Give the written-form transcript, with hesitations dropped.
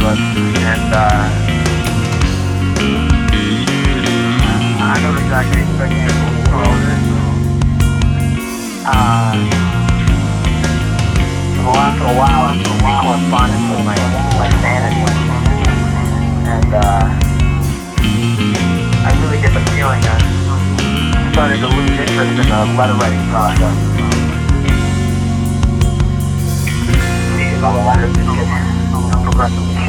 us, and I know exactly expecting from all of this. Well, after a while, I'm in correspondence with my sanity, and I really get the feeling that I'm starting to lose interest in the letter writing process. All the letters just get progressively